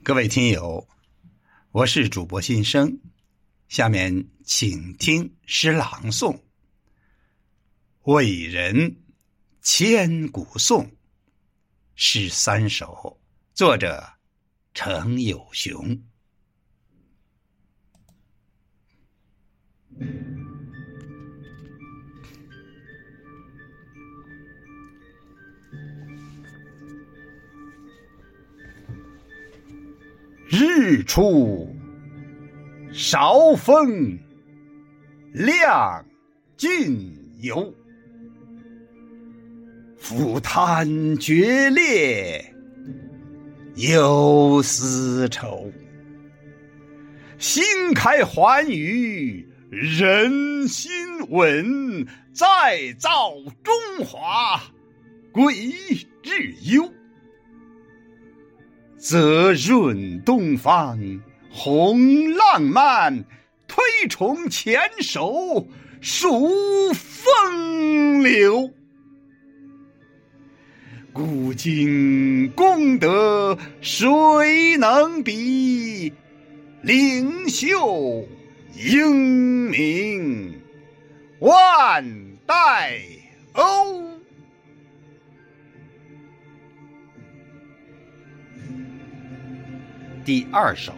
各位听友，我是主播新生，下面请听诗朗诵《伟人千古颂》诗3首，作者程有雄。日出韶风亮俊游，赴滩决裂忧思愁。新开寰宇人心稳，再造中华归日忧。泽润东方红浪漫，推崇前手数风流。古今功德谁能比？领袖英名万代欧。第2首，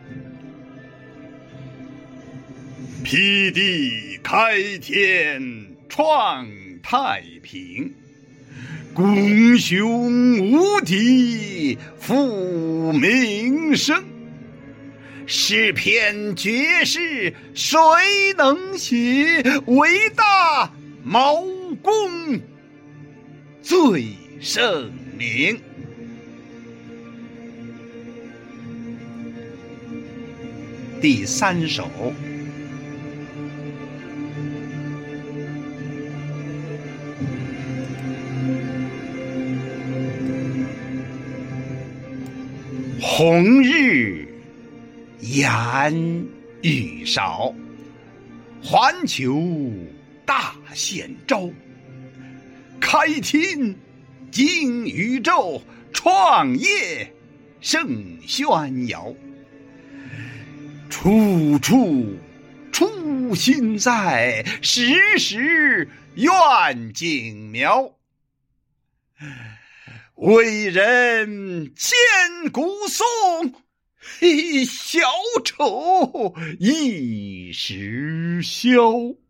辟地开天创太平，功雄无敌复名声。诗篇绝世谁能写？伟大毛公最盛名。第3首，红日炎雨少，环球大现招。开天惊宇宙，创业胜宣谣。处处初心在，时时愿景苗。伟人千古颂，小丑一时消。